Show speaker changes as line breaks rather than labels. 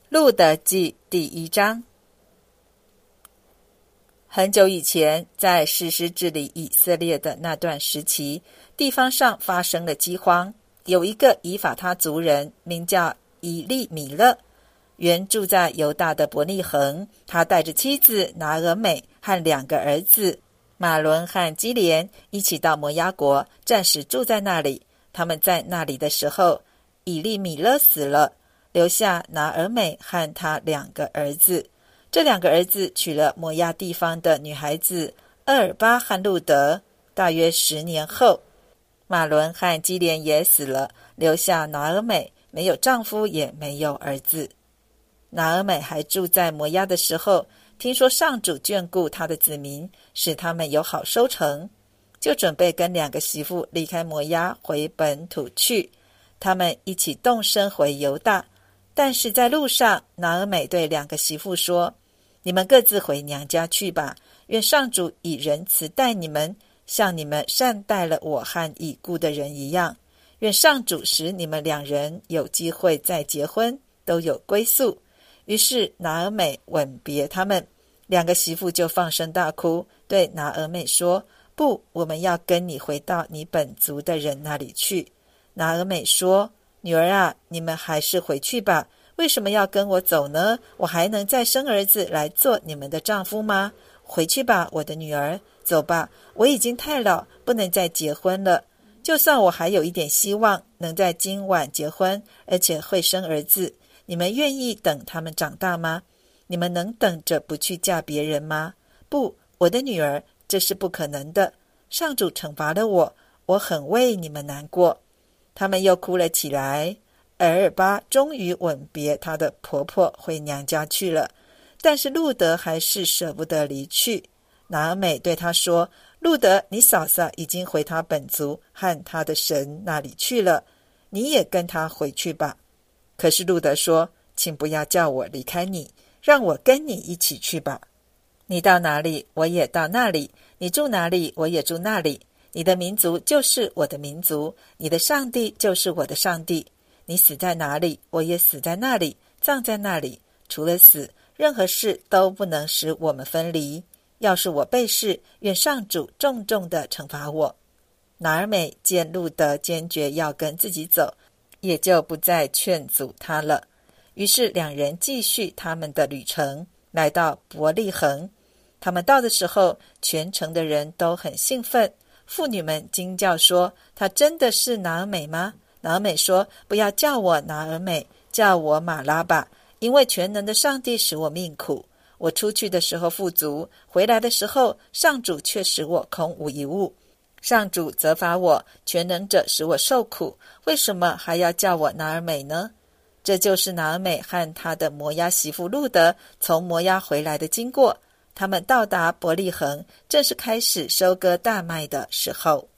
路得记第1章。很久以前，在士师治理以色列的那段时期，地方上发生了饥荒。有一个以法他族人，名叫以利米勒，原住在犹大的伯利恒。他带着妻子拿俄美和2个儿子马伦和基连一起到摩押国，暂时住在那里。他们在那里的时候，以利米勒死了，留下拿俄美和他2个儿子。这2个儿子娶了摩押地方的女孩子厄尔巴和路德。大约10年后，马伦和基连也死了，留下拿俄美，没有丈夫也没有儿子。拿俄美还住在摩押的时候，听说上主眷顾他的子民，使他们有好收成，就准备跟2个媳妇离开摩押回本土去。他们一起动身回犹大，但是在路上，拿俄美对2个媳妇说：你们各自回娘家去吧，愿上主以仁慈待你们，像你们善待了我和已故的人一样。愿上主使你们2人有机会再结婚，都有归宿。于是拿俄美吻别他们，2个媳妇就放声大哭，对拿俄美说：不，我们要跟你回到你本族的人那里去。拿俄美说：女儿啊，你们还是回去吧，为什么要跟我走呢？我还能再生儿子来做你们的丈夫吗？回去吧，我的女儿，走吧，我已经太老，不能再结婚了。就算我还有一点希望能在今晚结婚，而且会生儿子，你们愿意等他们长大吗？你们能等着不去嫁别人吗？不，我的女儿，这是不可能的。上主惩罚了我，我很为你们难过。他们又哭了起来。厄尔巴终于吻别她的婆婆，回娘家去了。但是路德还是舍不得离去。拿俄美对他说：路德，你嫂嫂已经回她本族和她的神那里去了，你也跟她回去吧。可是路德说：请不要叫我离开你，让我跟你一起去吧。你到哪里，我也到那里；你住哪里，我也住那里。你的民族就是我的民族，你的上帝就是我的上帝。你死在哪里，我也死在那里，葬在那里。除了死，任何事都不能使我们分离。要是我背誓，愿上主重重地惩罚我。拿俄美见路德坚决要跟自己走，也就不再劝阻他了。于是2人继续他们的旅程，来到伯利恒。他们到的时候，全城的人都很兴奋。妇女们惊叫说：她真的是拿俄美吗？拿俄美说：不要叫我拿俄美，叫我玛拉吧，因为全能的上帝使我命苦。我出去的时候富足，回来的时候上主却使我空无一物。上主责罚我，全能者使我受苦，为什么还要叫我拿俄美呢？这就是拿俄美和他的摩押媳妇路德从摩押回来的经过。他们到达伯利恒，正是开始收割大麦的时候。